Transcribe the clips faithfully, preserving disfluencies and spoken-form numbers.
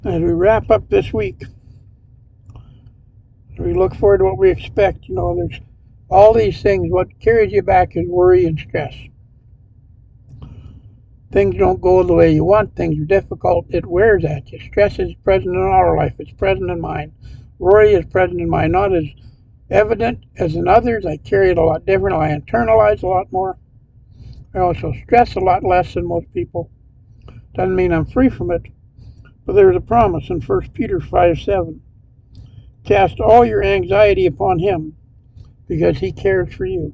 As we wrap up this week, as we look forward to what we expect, you know, there's all these things. What carries you back is worry and stress. Things don't go the way you want. Things are difficult. It wears at you. Stress is present in our life. It's present in mine. Worry is present in mine. Not as evident as in others. I carry it a lot different. I internalize a lot more. I also stress a lot less than most people. Doesn't mean I'm free from it. But there's a promise in First Peter five seven. Cast all your anxiety upon him because he cares for you.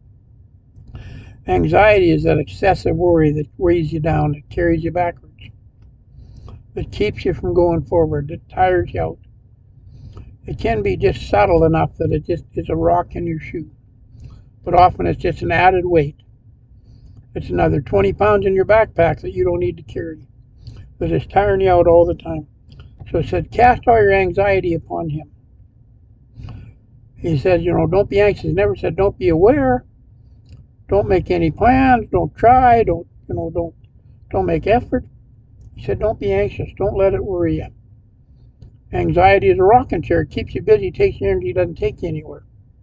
Anxiety is that excessive worry that weighs you down, that carries you backwards, that keeps you from going forward, that tires you out. It can be just subtle enough that it just is a rock in your shoe, but often it's just an added weight. It's another twenty pounds in your backpack that you don't need to carry, that is tiring you out all the time. So it said, cast all your anxiety upon him. He says, you know, don't be anxious. He never said, don't be aware. Don't make any plans. Don't try. Don't, you know, don't, don't make effort. He said, don't be anxious. Don't let it worry you. Anxiety is a rocking chair. It keeps you busy, takes your energy, doesn't take you anywhere.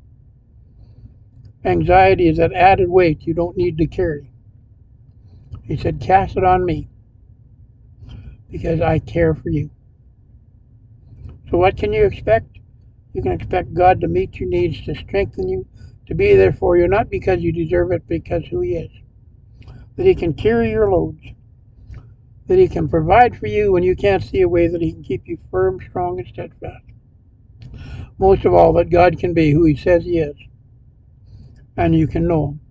Anxiety is that added weight you don't need to carry. He said, cast it on me because I care for you. So what can you expect? You can expect God to meet your needs, to strengthen you, to be there for you, not because you deserve it, but because who he is. That he can carry your loads. That he can provide for you when you can't see a way, that he can keep you firm, strong, and steadfast. Most of all, that God can be who he says he is. And you can know him.